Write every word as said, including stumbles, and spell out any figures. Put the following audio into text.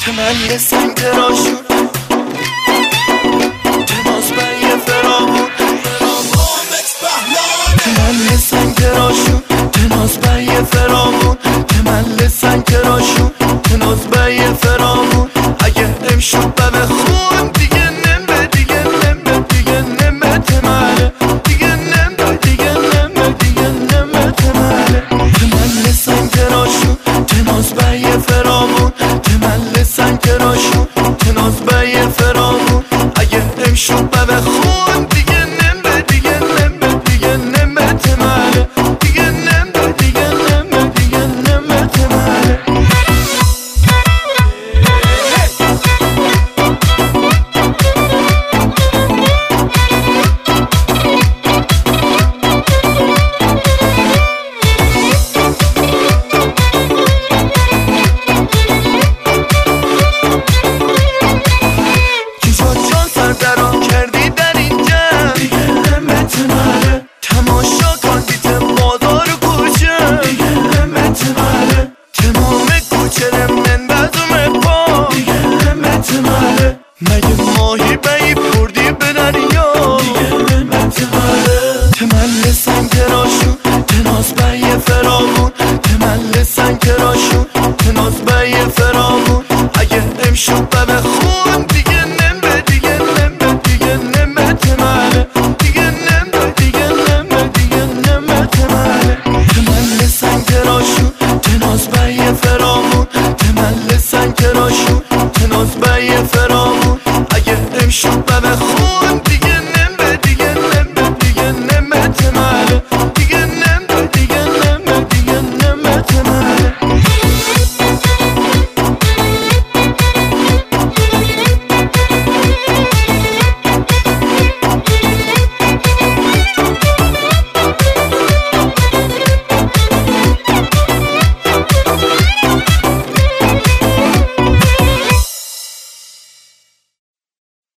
تملي سنكراشون تماس بي فرامون تملي سنكراشون تناس بي فرامون تملي سنكراشون تناس بي فرامون اگه امشب به خون دیگه نمه دیگه نمه دیگه نمه تمله دیگه نمه دیگه نمه دیگه نمه تمله تملي سنكراشون تناس بي فرامون تملي سنكراشون تناس بي فرامون اگه امشب به خون